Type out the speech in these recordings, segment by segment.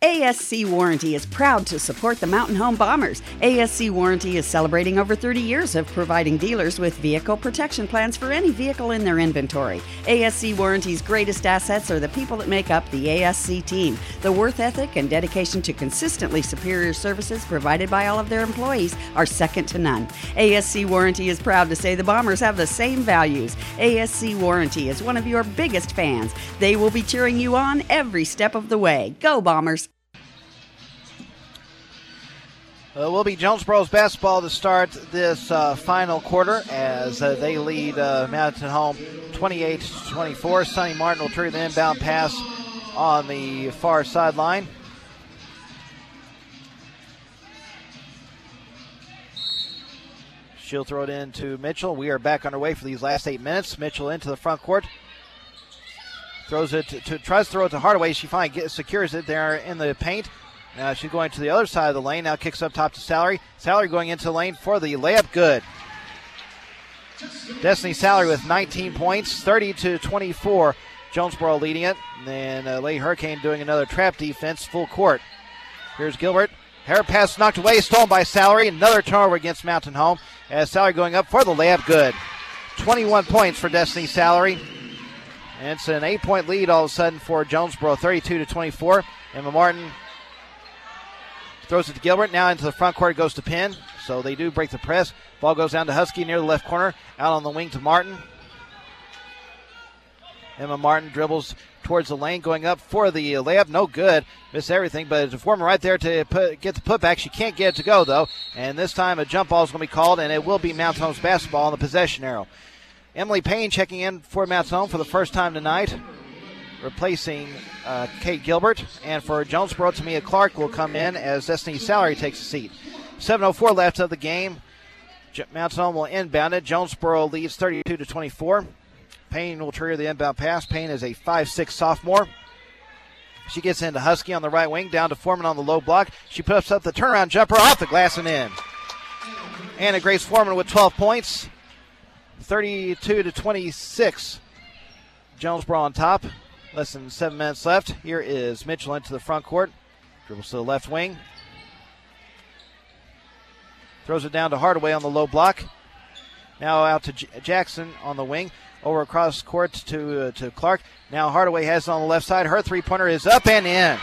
ASC Warranty is proud to support the Mountain Home Bombers. ASC Warranty is celebrating over 30 years of providing dealers with vehicle protection plans for any vehicle in their inventory. ASC Warranty's greatest assets are the people that make up the ASC team. The worth ethic and dedication to consistently superior services provided by all of their employees are second to none. ASC Warranty is proud to say the Bombers have the same values. ASC Warranty is one of your biggest fans. They will be cheering you on every step of the way. Go Bombers! Will be Jonesboro's basketball to start this final quarter as they lead Mountain Home 28-24. Sonny Martin will turn the inbound pass on the far sideline. She'll throw it in to Mitchell. We are back underway for these last 8 minutes. Mitchell into the front court. Throws it tries to throw it to Hardaway. She finally secures it there in the paint. Now she's going to the other side of the lane. Now kicks up top to Salary. Salary going into the lane for the layup. Good. Destiny Salary with 19 points, 30-24. Jonesboro leading it. And then Lady Hurricane doing another trap defense, full court. Here's Gilbert. Hair pass knocked away, stolen by Salary. Another turnover against Mountain Home. As Salary going up for the layup. Good. 21 points for Destiny Salary. And it's an 8-point lead all of a sudden for Jonesboro, 32-24. Emma Martin throws it to Gilbert. Now into the front court, it goes to Penn. So they do break the press. Ball goes down to Husky near the left corner. Out on the wing to Martin. Emma Martin dribbles towards the lane, going up for the layup. No good. Missed everything, but it's a former right there to get the putback. She can't get it to go, though. And this time a jump ball is going to be called, and it will be Mountain Home's basketball on the possession arrow. Emily Payne checking in for Mountain Home for the first time tonight, replacing Kate Gilbert. And for Jonesboro, Tamia Clark will come in as Destiny Salary takes a seat. 7:04 left of the game. Mountain Home will inbound it. Jonesboro leads 32-24. Payne will trigger the inbound pass. Payne is a 5'6" sophomore. She gets into Husky on the right wing, down to Foreman on the low block. She puts up the turnaround jumper off the glass and in. Anna Grace Foreman with 12 points. 32-26. Jonesboro on top. Less than 7 minutes left. Here is Mitchell into the front court. Dribbles to the left wing. Throws it down to Hardaway on the low block. Now out to Jackson on the wing. Over across court to Clark. Now Hardaway has it on the left side. Her three-pointer is up and in.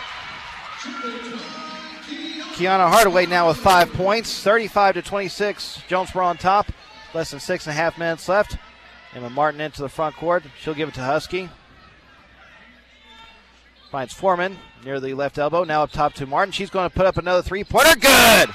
Kiana Hardaway now with 5 points. 35-26. Jonesboro on top. Less than 6.5 minutes left. Emma Martin into the front court. She'll give it to Husky. Finds Foreman near the left elbow. Now up top to Martin. She's going to put up another three-pointer. Good!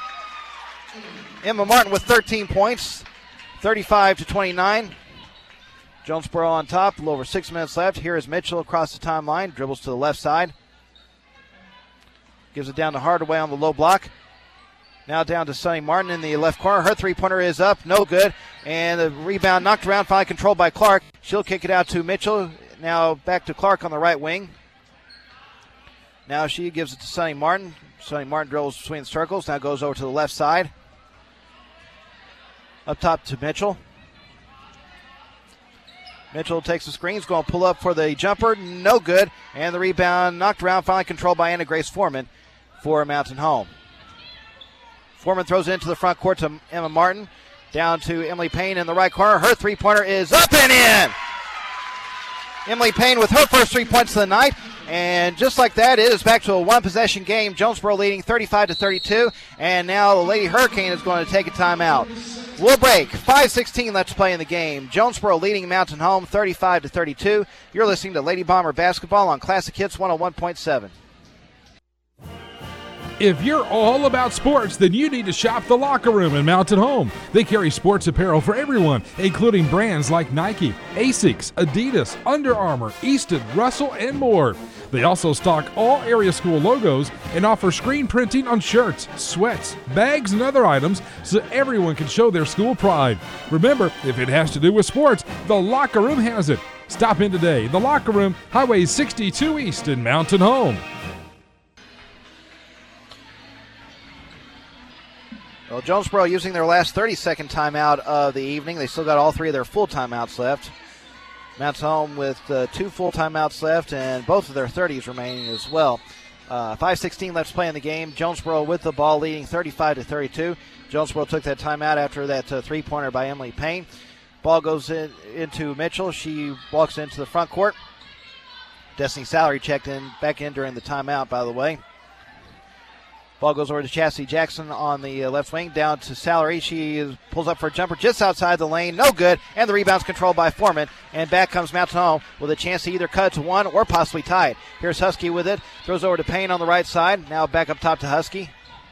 Emma Martin with 13 points. 35-29. Jonesboro on top. A little over 6 minutes left. Here is Mitchell across the timeline. Dribbles to the left side. Gives it down to Hardaway on the low block. Now down to Sonny Martin in the left corner. Her three-pointer is up. No good. And the rebound knocked around, finally controlled by Clark. She'll kick it out to Mitchell. Now back to Clark on the right wing. Now she gives it to Sonny Martin. Sonny Martin dribbles between the circles. Now goes over to the left side. Up top to Mitchell. Mitchell takes the screens, going to pull up for the jumper. No good. And the rebound knocked around, finally controlled by Anna Grace Foreman for Mountain Home. Foreman throws it into the front court to Emma Martin. Down to Emily Payne in the right corner. Her three-pointer is up and in. Emily Payne with her first 3 points of the night. And just like that, it is back to a one-possession game. Jonesboro leading 35-32. And now the Lady Hurricane is going to take a timeout. We'll break. 5:16 left to play in the game. Jonesboro leading Mountain Home 35-32. You're listening to Lady Bomber Basketball on Classic Hits 101.7. If you're all about sports, then you need to shop The Locker Room in Mountain Home. They carry sports apparel for everyone, including brands like Nike, Asics, Adidas, Under Armour, Easton, Russell, and more. They also stock all area school logos and offer screen printing on shirts, sweats, bags, and other items so everyone can show their school pride. Remember, if it has to do with sports, The Locker Room has it. Stop in today. The Locker Room, Highway 62 East in Mountain Home. Well, Jonesboro using their last 30-second timeout of the evening. They still got all three of their full timeouts left. Mountain Home with 2 full timeouts left and both of their 30s remaining as well. 5:16 left to play in the game. Jonesboro with the ball, leading 35-32. Jonesboro took that timeout after that three-pointer by Emily Payne. Ball goes into Mitchell. She walks into the front court. Destiny Salary checked back in during the timeout, by the way. Ball goes over to Chastity Jackson on the left wing, down to Salary. She pulls up for a jumper just outside the lane. No good, and the rebound's controlled by Foreman. And back comes Mountain Home with a chance to either cut it to one or possibly tie it. Here's Husky with it. Throws over to Payne on the right side. Now back up top to Husky.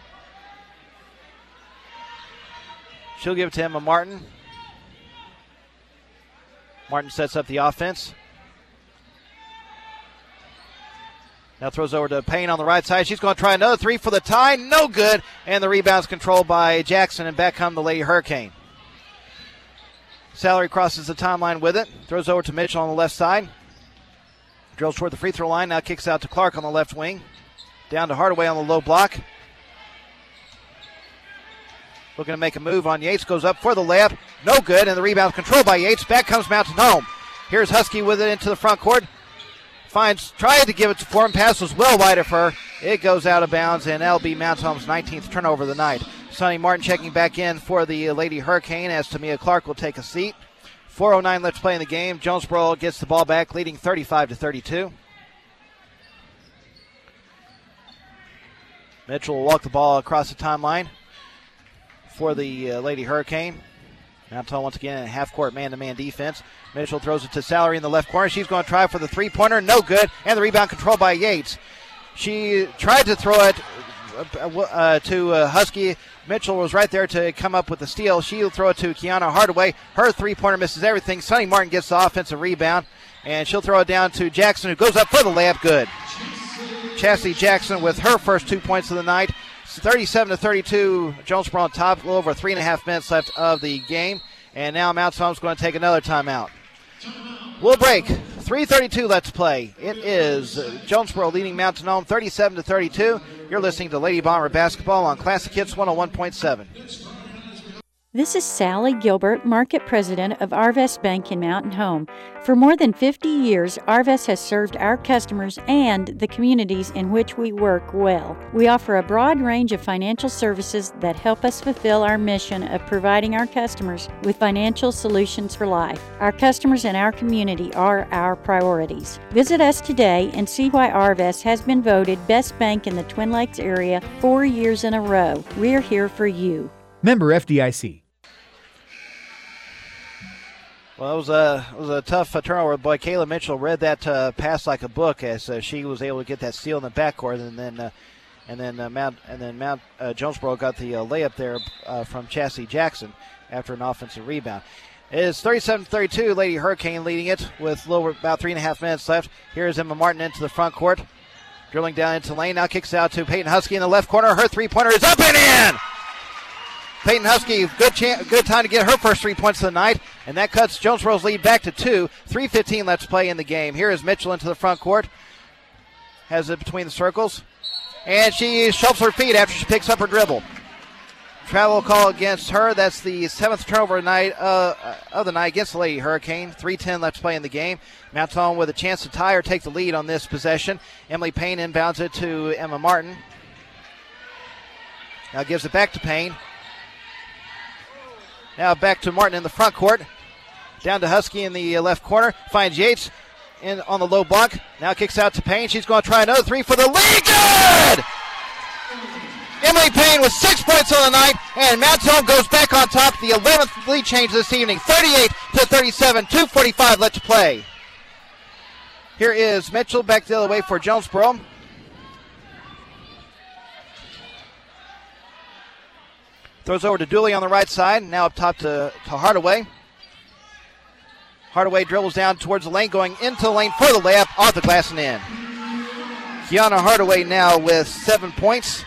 She'll give it to Emma Martin. Martin sets up the offense. Now throws over to Payne on the right side. She's going to try another three for the tie. No good. And the rebound's controlled by Jackson, and back come the Lady Hurricane. Salary crosses the timeline with it. Throws over to Mitchell on the left side. Drills toward the free throw line. Now kicks out to Clark on the left wing. Down to Hardaway on the low block. Looking to make a move on Yates. Goes up for the layup. No good. And the rebound's controlled by Yates. Back comes Mountain Home. Here's Husky with it into the front court. Tried to give it to Foreman. Pass was well wide of her. It goes out of bounds, and that'll be Mountain Home's 19th turnover of the night. Sonny Martin checking back in for the Lady Hurricane as Tamia Clark will take a seat. 4:09 left to play in the game. Jonesboro gets the ball back, leading 35-32. Mitchell will walk the ball across the timeline for the Lady Hurricane. Mountain Home once again in a half-court man-to-man defense. Mitchell throws it to Salary in the left corner. She's going to try for the three-pointer. No good. And the rebound controlled by Yates. She tried to throw it to Husky. Mitchell was right there to come up with the steal. She'll throw it to Kiana Hardaway. Her three-pointer misses everything. Sonny Martin gets the offensive rebound. And she'll throw it down to Jackson, who goes up for the layup. Good. Chastity Jackson with her first 2 points of the night. 37-32. Jonesboro on top. A little over 3.5 minutes left of the game. And now Mountain Home's going to take another timeout. We'll break. 3:32 left to play. It is Jonesboro leading Mountain Home 37-32. You're listening to Lady Bomber Basketball on Classic Hits 101.7. This is Sally Gilbert, Market President of Arvest Bank in Mountain Home. For more than 50 years, Arvest has served our customers and the communities in which we work well. We offer a broad range of financial services that help us fulfill our mission of providing our customers with financial solutions for life. Our customers and our community are our priorities. Visit us today and see why Arvest has been voted Best Bank in the Twin Lakes area 4 years in a row. We're here for you. Member FDIC. Well, it was a tough turnover. Boy, Kayla Mitchell read that pass like a book as she was able to get that steal in the backcourt, and then Jonesboro got the layup there from Chastity Jackson after an offensive rebound. It is 37-32. Lady Hurricane leading it with about 3.5 minutes left. Here's Emma Martin into the front court, drilling down into the lane. Now kicks out to Peyton Husky in the left corner. Her three-pointer is up and in. Peyton Husky, good time to get her first 3 points of the night, and that cuts Jonesboro's lead back to 2. 3:15 left to play in the game. Here is Mitchell into the front court. Has it between the circles. And she shovels her feet after she picks up her dribble. Travel call against her. That's the 7th turnover of the night against the Lady Hurricane. 3:10 left to play in the game. Mountain Home with a chance to tie or take the lead on this possession. Emily Payne inbounds it to Emma Martin. Now gives it back to Payne. Now back to Martin in the front court. Down to Husky in the left corner. Finds Yates on the low block. Now kicks out to Payne. She's going to try another three for the lead. Good! Emily Payne with 6 points on the night. And Mountain Home goes back on top. The 11th lead change this evening. 38-37. 2:45 left to play. Here is Mitchell back the other way for Jonesboro. Throws over to Dooley on the right side. Now up top to Hardaway. Hardaway dribbles down towards the lane, going into the lane for the layup, off the glass and in. Kiana Hardaway now with 7 points.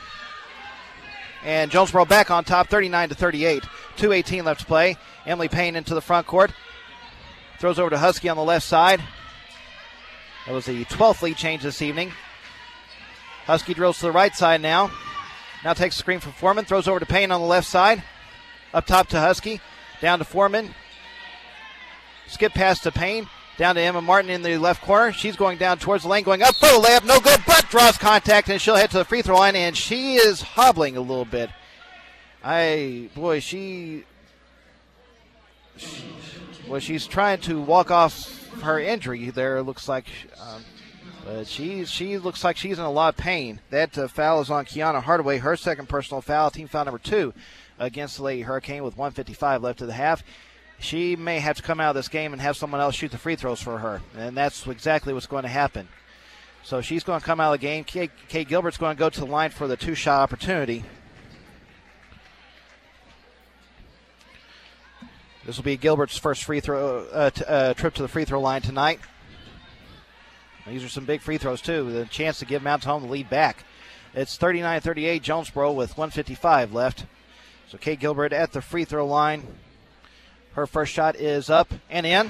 And Jonesboro back on top, 39-38. 2:18 left to play. Emily Payne into the front court. Throws over to Husky on the left side. That was the 12th lead change this evening. Husky drills to the right side now. Now takes a screen from Foreman. Throws over to Payne on the left side. Up top to Husky. Down to Foreman. Skip pass to Payne. Down to Emma Martin in the left corner. She's going down towards the lane, going up for the layup. No good, but draws contact, and she'll head to the free throw line, and she is hobbling a little bit. She's trying to walk off her injury there, it looks like. But she looks like she's in a lot of pain. That foul is on Kiana Hardaway, her second personal foul, team foul number 2 against the Lady Hurricane with 1:55 left of the half. She may have to come out of this game and have someone else shoot the free throws for her, and that's exactly what's going to happen. So she's going to come out of the game. Kay Gilbert's going to go to the line for the 2-shot opportunity. This will be Gilbert's first free throw trip to the free throw line tonight. These are some big free throws, too, with a chance to give Mountain Home the lead back. It's 39-38 Jonesboro with 1:55 left. So Kay Gilbert at the free throw line. Her first shot is up and in.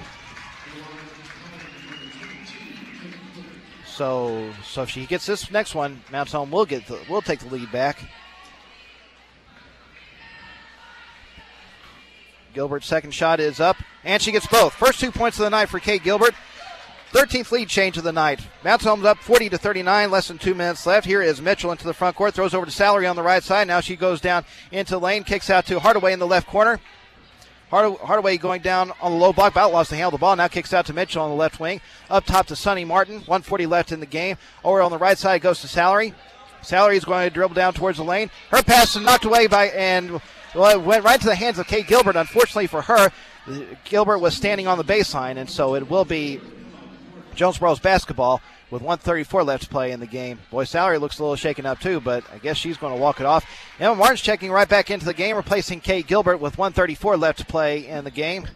So if she gets this next one, Mountain Home will take the lead back. Gilbert's second shot is up, and she gets both. First 2 points of the night for Kay Gilbert. 13th lead change of the night. Mountain Home's up 40-39, less than 2 minutes left. Here is Mitchell into the front court, throws over to Salary on the right side. Now she goes down into the lane, kicks out to Hardaway in the left corner. Hardaway going down on the low block, about lost the handle of the ball. Now kicks out to Mitchell on the left wing. Up top to Sonny Martin, 1:40 left in the game. Over on the right side goes to Salary. Salary is going to dribble down towards the lane. Her pass is knocked away it went right to the hands of Kay Gilbert. Unfortunately for her, Gilbert was standing on the baseline, and so it will be Jonesboro's basketball with 1:34 left to play in the game. Boy, Salary looks a little shaken up too, but I guess she's going to walk it off. Emma Martin's checking right back into the game, replacing Kay Gilbert with 1:34 left to play in the game.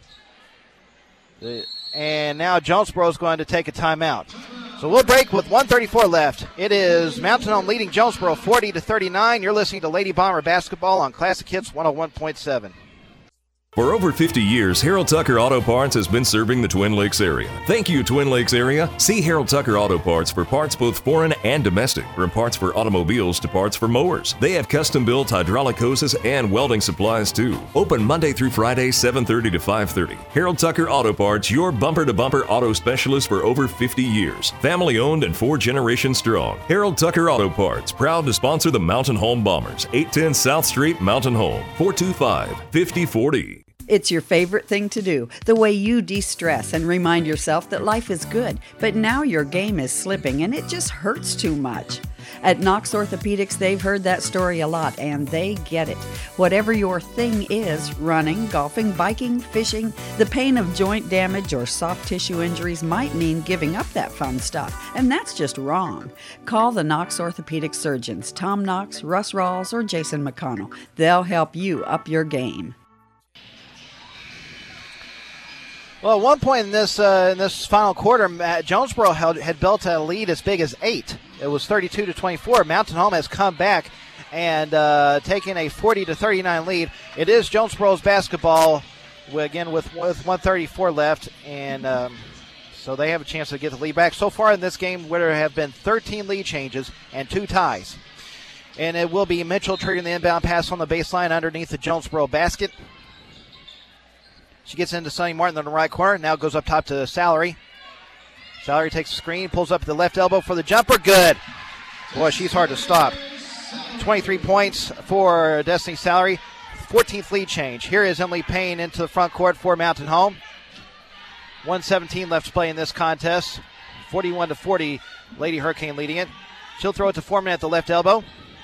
And now Jonesboro is going to take a timeout. So we'll break with 1:34 left. It is Mountain Home leading Jonesboro 40-39. You're listening to Lady Bomber Basketball on Classic Hits 101.7. For over 50 years, Harold Tucker Auto Parts has been serving the Twin Lakes area. Thank you, Twin Lakes area. See Harold Tucker Auto Parts for parts both foreign and domestic, from parts for automobiles to parts for mowers. They have custom-built hydraulic hoses and welding supplies, too. Open Monday through Friday, 7:30 to 5:30. Harold Tucker Auto Parts, your bumper-to-bumper auto specialist for over 50 years. Family-owned and 4 generations strong. Harold Tucker Auto Parts, proud to sponsor the Mountain Home Bombers. 810 South Street, Mountain Home, 425-5040. It's your favorite thing to do, the way you de-stress and remind yourself that life is good, but now your game is slipping and it just hurts too much. At Knox Orthopedics, they've heard that story a lot, and they get it. Whatever your thing is, running, golfing, biking, fishing, the pain of joint damage or soft tissue injuries might mean giving up that fun stuff, and that's just wrong. Call the Knox Orthopedic surgeons, Tom Knox, Russ Rawls, or Jason McConnell. They'll help you up your game. Well, at one point in this final quarter, Jonesboro had built a lead as big as 8. It was 32-24. Mountain Home has come back and taken a 40-39 lead. It is Jonesboro's basketball, again, with 1:34 left, and so they have a chance to get the lead back. So far in this game, there have been 13 lead changes and 2 ties. And it will be Mitchell triggering the inbound pass on the baseline underneath the Jonesboro basket. She gets into Sonny Martin in the right corner. Now goes up top to Salary. Salary takes the screen, pulls up the left elbow for the jumper. Good. Boy, she's hard to stop. 23 points for Destiny Salary. 14th lead change. Here is Emily Payne into the front court for Mountain Home. 1:17 left to play in this contest. 41-40, Lady Hurricane leading it. She'll throw it to Foreman at the left elbow.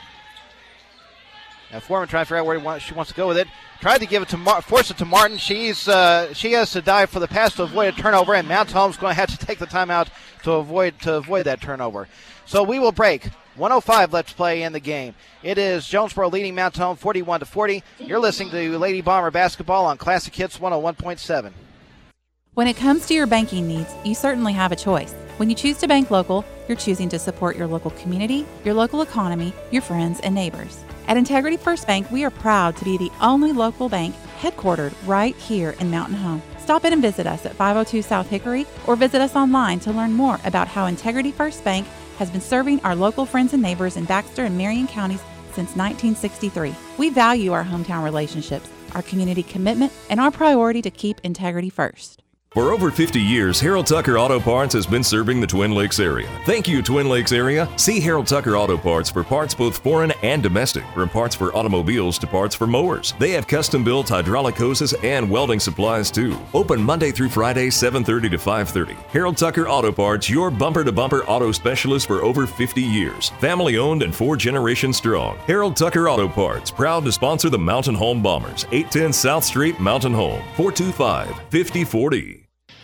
Now Foreman trying to figure out where she wants to go with it. Tried to give it to force it to Martin. She has to dive for the pass to avoid a turnover, and Mountain Home's going to have to take the timeout to avoid that turnover. So we will break. 1:05 left to play in the game. It is Jonesboro leading Mountain Home 41-40. You're listening to Lady Bomber Basketball on Classic Hits 101.7. When it comes to your banking needs, you certainly have a choice. When you choose to bank local, you're choosing to support your local community, your local economy, your friends, and neighbors. At Integrity First Bank, we are proud to be the only local bank headquartered right here in Mountain Home. Stop in and visit us at 502 South Hickory or visit us online to learn more about how Integrity First Bank has been serving our local friends and neighbors in Baxter and Marion counties since 1963. We value our hometown relationships, our community commitment, and our priority to keep integrity first. For over 50 years, Harold Tucker Auto Parts has been serving the Twin Lakes area. Thank you, Twin Lakes area. See Harold Tucker Auto Parts for parts both foreign and domestic, from parts for automobiles to parts for mowers. They have custom-built hydraulic hoses and welding supplies too. Open Monday through Friday, 7:30 to 5:30. Harold Tucker Auto Parts, your bumper-to-bumper auto specialist for over 50 years. Family-owned and 4 generations strong. Harold Tucker Auto Parts, proud to sponsor the Mountain Home Bombers. 810 South Street, Mountain Home. 425-5040.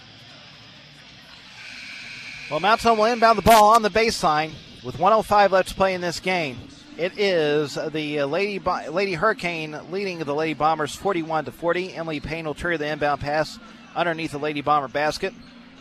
Well, Mountain Home will inbound the ball on the baseline with 1:05 left to play in this game. It is the Lady Hurricane leading the Lady Bombers 41-40. Emily Payne will trigger the inbound pass underneath the Lady Bomber basket.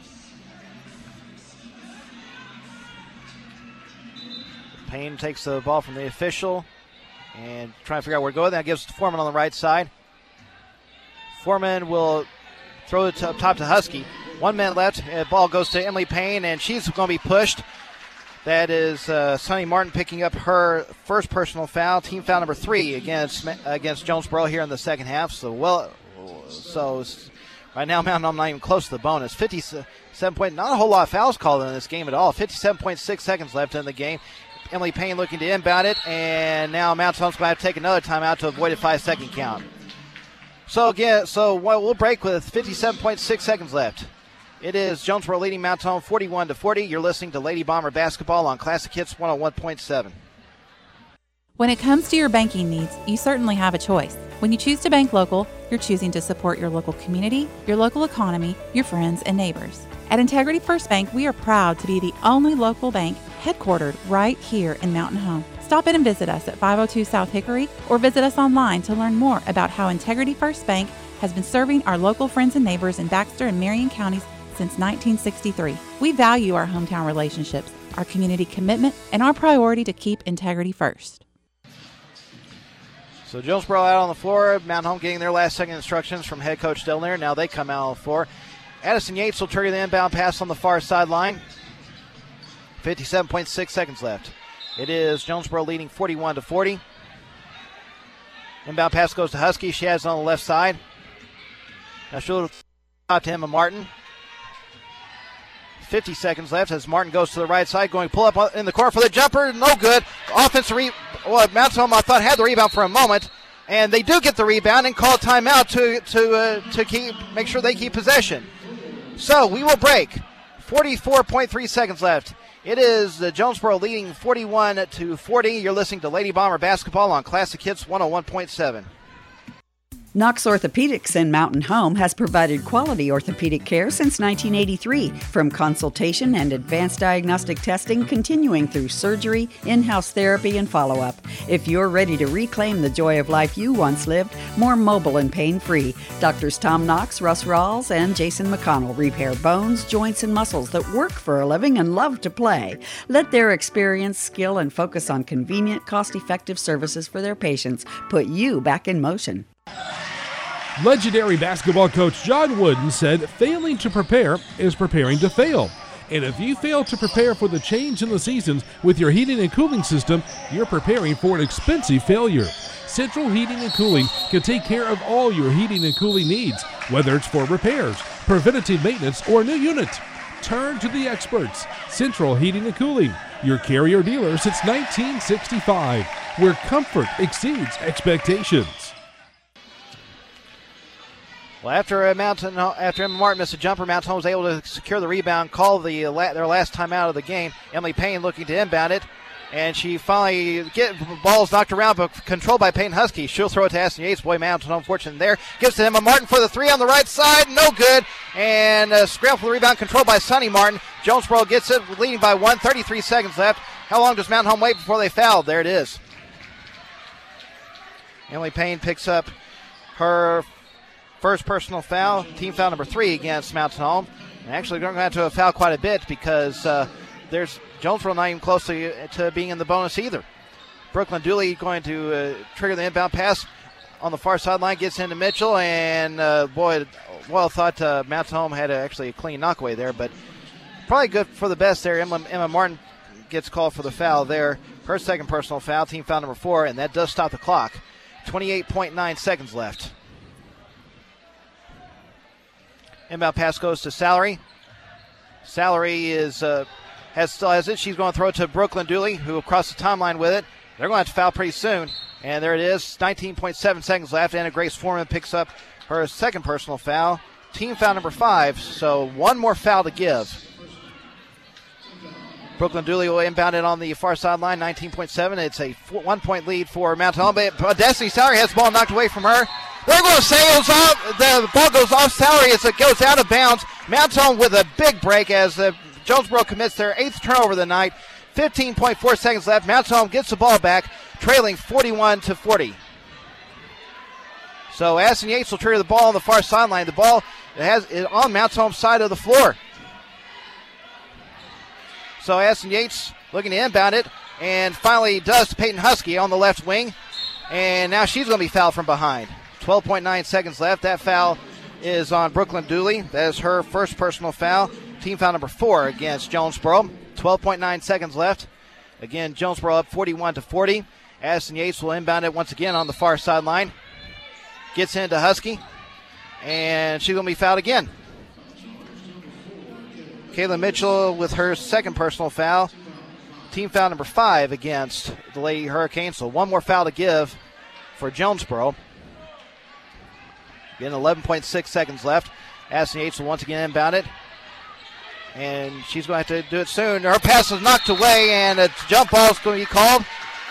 Payne takes the ball from the official and trying to figure out where to go. That gives to Foreman on the right side. Foreman will throw it up top to Husky. 1 minute left. Ball goes to Emily Payne, and she's going to be pushed. That is Sonny Martin picking up her first personal foul, team foul number 3 against Jonesboro here in the second half. So right now Mountain Home not even close to the bonus. 57 point. Not a whole lot of fouls called in this game at all. 57.6 seconds left in the game. Emily Payne looking to inbound it, and now Mountain Home's going to have to take another timeout to avoid a 5-second count. So we'll break with 57.6 seconds left. It is Jonesboro leading Mountain Home 41-40. You're listening to Lady Bomber basketball on Classic Hits 101.7. When it comes to your banking needs, you certainly have a choice. When you choose to bank local, you're choosing to support your local community, your local economy, your friends, and neighbors. At Integrity First Bank, we are proud to be the only local bank headquartered right here in Mountain Home. Stop in and visit us at 502 South Hickory or visit us online to learn more about how Integrity First Bank has been serving our local friends and neighbors in Baxter and Marion counties since 1963. We value our hometown relationships, our community commitment, and our priority to keep integrity first. So Jonesboro out on the floor. Mountain Home getting their last second instructions from head coach Delner. Now they come out on the floor. Addison Yates will trigger the inbound pass on the far sideline. 57.6 seconds left. It is Jonesboro leading 41-40. Inbound pass goes to Husky. She has it on the left side. Now she'll out to Emma Martin. 50 seconds left as Martin goes to the right side, going to pull up in the corner for the jumper. No good. Offensive Mountain Home, I thought, had the rebound for a moment, and they do get the rebound and call a timeout to make sure they keep possession. So we will break. 44.3 seconds left. It is Jonesboro leading 41-40. You're listening to Lady Bomber basketball on Classic Hits 101.7. Knox Orthopedics in Mountain Home has provided quality orthopedic care since 1983, from consultation and advanced diagnostic testing continuing through surgery, in-house therapy, and follow-up. If you're ready to reclaim the joy of life you once lived, more mobile and pain-free, Doctors Tom Knox, Russ Rawls, and Jason McConnell repair bones, joints, and muscles that work for a living and love to play. Let their experience, skill, and focus on convenient, cost-effective services for their patients put you back in motion. Legendary basketball coach John Wooden said, "Failing to prepare is preparing to fail." And if you fail to prepare for the change in the seasons with your heating and cooling system, you're preparing for an expensive failure. Central Heating and Cooling can take care of all your heating and cooling needs, whether it's for repairs, preventative maintenance, or a new unit. Turn to the experts. Central Heating and Cooling, your carrier dealer since 1965, where comfort exceeds expectations. Well, after Emma Martin missed a jumper, Mountain Home was able to secure the rebound, call their last time out of the game. Emily Payne looking to inbound it, and she finally balls knocked around, but controlled by Payne Husky. She'll throw it to Addison Yates. Boy, Mountain Home fortunate there. Gives to Emma Martin for the three on the right side. No good. And scramble for the rebound, controlled by Sonny Martin. Jonesboro gets it, leading by 1. 33 seconds left. How long does Mountain Home wait before they foul? There it is. Emily Payne picks up her first personal foul, team foul number 3 against Mountain Home. And actually, they're going to have to foul quite a bit because there's Jonesboro not even close to being in the bonus either. Brooklyn Dooley going to trigger the inbound pass on the far sideline, gets into Mitchell, and I thought Mountain Home had actually a clean knockaway there, but probably good for the best there. Emma Martin gets called for the foul there. Her second personal foul, team foul number 4, and that does stop the clock. 28.9 seconds left. Inbound pass goes to Salary. Salary still has it. She's going to throw it to Brooklyn Dooley, who will cross the timeline with it. They're going to have to foul pretty soon. And there it is, 19.7 seconds left. Anna Grace Foreman picks up her second personal foul. Team foul number 5, so one more foul to give. Brooklyn Dooley will inbound it on the far sideline, 19.7. It's a 1-point lead for Mountain Home. But Destiny Salary has the ball knocked away from her. They're going to sail off. The ball goes off Salary as it goes out of bounds. Mountain Home with a big break as Jonesboro commits their 8th turnover of the night. 15.4 seconds left. Mountain Home gets the ball back, trailing 41-40. So Aston Yates will trigger the ball on the far sideline. The ball is on Mountain Home's side of the floor. So Aston Yates looking to inbound it, and finally does to Peyton Husky on the left wing. And now she's going to be fouled from behind. 12.9 seconds left. That foul is on Brooklyn Dooley. That is her first personal foul. Team foul number 4 against Jonesboro. 12.9 seconds left. Again, Jonesboro up 41-40. Aston Yates will inbound it once again on the far sideline. Gets into Husky, and she's going to be fouled again. Kayla Mitchell with her second personal foul. Team foul number 5 against the Lady Hurricanes. So one more foul to give for Jonesboro. Again, 11.6 seconds left. Aston Yates will once again inbound it. And she's going to have to do it soon. Her pass is knocked away, and a jump ball is going to be called.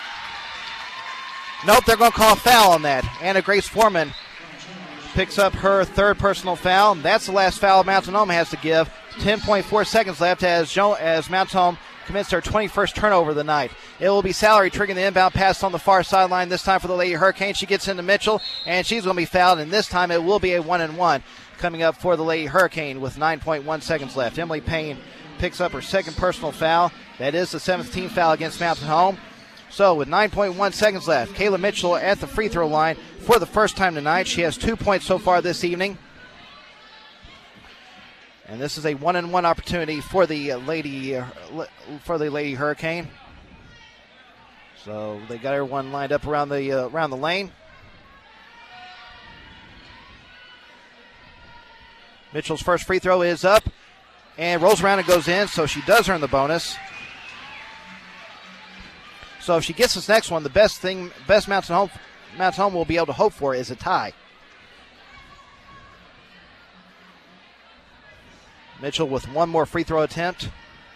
Nope, they're going to call a foul on that. Anna Grace Foreman picks up her third personal foul. That's the last foul Mountain Home has to give. 10.4 seconds left as Mountain Home commits their 21st turnover of the night. It will be Salary triggering the inbound pass on the far sideline, this time for the Lady Hurricanes. She gets into Mitchell, and she's going to be fouled, and this time it will be a 1-and-1 coming up for the Lady Hurricane with 9.1 seconds left. Emily Payne picks up her second personal foul. That is the 7th team foul against Mountain Home. So with 9.1 seconds left, Kayla Mitchell at the free throw line for the first time tonight. She has 2 points so far this evening. And this is a 1-and-1 opportunity for the Lady Hurricane. So they got everyone lined up around the lane. Mitchell's first free throw is up and rolls around and goes in, so she does earn the bonus. So if she gets this next one, the best Mountain Home will be able to hope for is a tie. Mitchell with one more free throw attempt.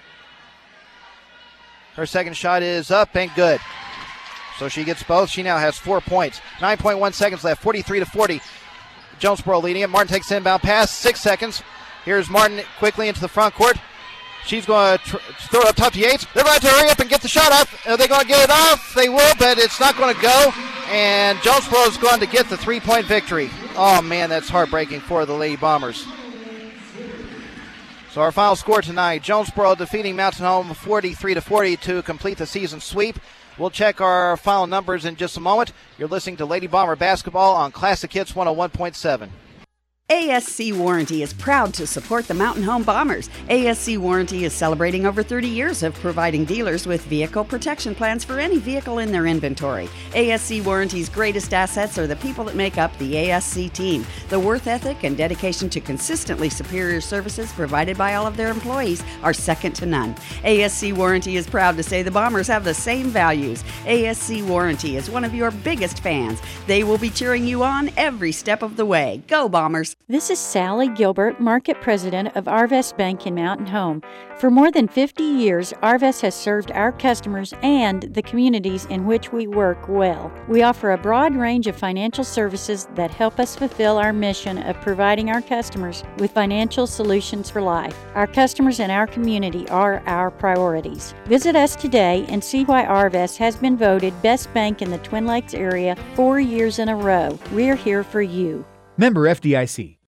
Her second shot is up and good. So she gets both. She now has 4 points. 9.1 seconds left, 43-40. Jonesboro leading it. Martin takes the inbound pass, 6 seconds. Here's Martin quickly into the front court. She's going to throw it up top to Yates. They're going to hurry up and get the shot up. Are they going to get it off? They will, but it's not going to go. And Jonesboro is going to get the 3-point victory. Oh, man, that's heartbreaking for the Lady Bombers. So our final score tonight, Jonesboro defeating Mountain Home 43-40 to complete the season sweep. We'll check our final numbers in just a moment. You're listening to Lady Bomber Basketball on Classic Hits 101.7. ASC Warranty is proud to support the Mountain Home Bombers. ASC Warranty is celebrating over 30 years of providing dealers with vehicle protection plans for any vehicle in their inventory. ASC Warranty's greatest assets are the people that make up the ASC team. The worth ethic and dedication to consistently superior services provided by all of their employees are second to none. ASC Warranty is proud to say the Bombers have the same values. ASC Warranty is one of your biggest fans. They will be cheering you on every step of the way. Go Bombers! This is Sally Gilbert, Market President of Arvest Bank in Mountain Home. For more than 50 years, Arvest has served our customers and the communities in which we work well. We offer a broad range of financial services that help us fulfill our mission of providing our customers with financial solutions for life. Our customers and our community are our priorities. Visit us today and see why Arvest has been voted Best Bank in the Twin Lakes area 4 years in a row. We're here for you. Member FDIC.